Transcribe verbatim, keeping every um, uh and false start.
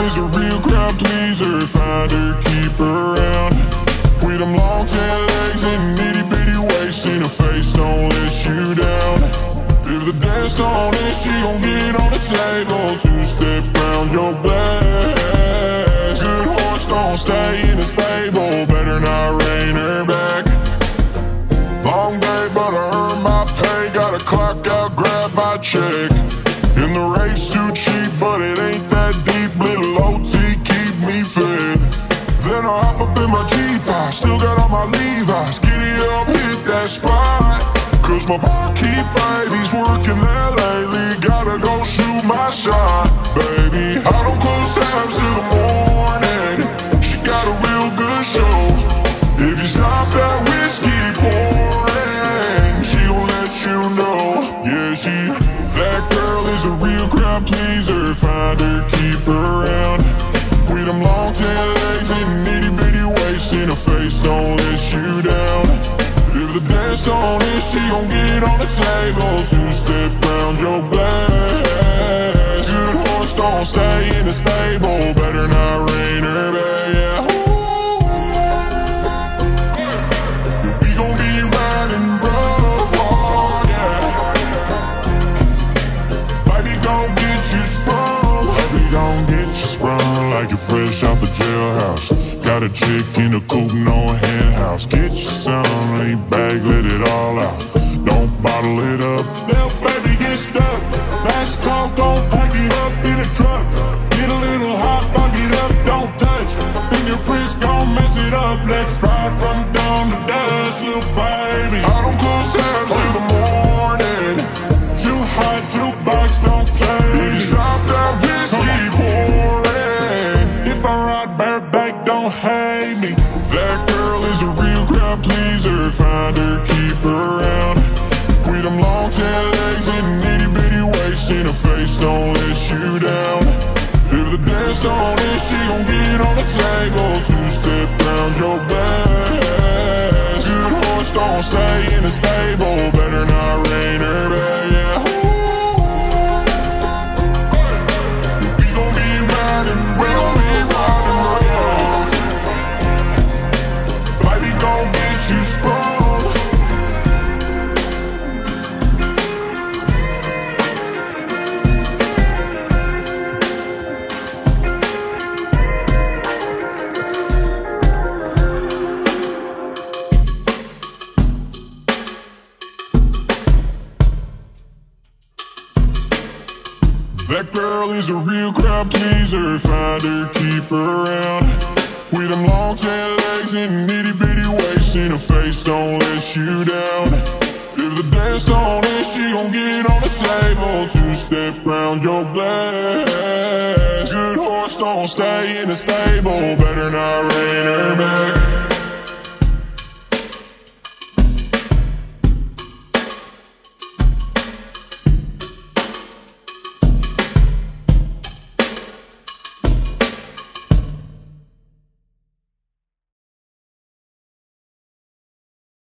is a real crowd pleaser. Find her, keep her around. With them long tan legs and itty bitty waist, and her face don't let you down. If the dance on it, she gon' get on the table. Two-step round your blast. Good horse don't stay in the stable, better not rein her back. Long day, but I earned my pay. Gotta clock out, grab my check. And the race too cheap, but it ain't that deep. Little O T keep me fed. Then I hop up in my Jeep, I still got on my Levi's. Giddy up, hit that spot, cause my barkeep baby's working there lately. Gotta go shoot my shot, baby. I don't close tabs till the morning. She got a real good show. If you stop that whiskey pouring, she gon' let you know. Yeah, she, that girl is a real crowd pleaser. Find her, keep her around. With them long tan legs and itty bitty waist, and her face don't let you down. If the dance don't hit, she gon' get on the table. Two-step round your blast. Good horse don't stay in the stable, better not rein her back, yeah. We gon' be riding rough, oh yeah. Baby gon' get you sprung. Baby gon' get you sprung like you're fresh out the jailhouse. Got a chick in a coupe, no hen house. Get you some, lay back, let it all out. Don't bottle it up. Now baby get stuck. Last call, don't pack it up in a truck. Get a little hot, fuck it up, don't touch. Fingerprints gon' mess it up. Let's ride from dawn to dusk, little baby. I don't close tabs till the morning. Too hot, jukebox don't play. Stop that whiskey pouring. If I ride bareback, don't hate me. That girl is a real crowd pleaser. Find her, keep her around. With them long tan legs and itty bitty waist, and her face don't let you down. If the dance don't hit, she gon' get on the table. Two-step round your blast. Good horse don't stay in the stable, better not rein her back, yeah. We gon' be riding, we gon' be riding rough. Baby gon' get you sprung. That girl is a real crowd pleaser. Find her, keep her around. With them long tan legs and itty bitty waist, and her face don't let you down. If the dance don't hit, she gon' get on the table. Two-step round your blast. Good horse don't stay in the stable, better not rein her back.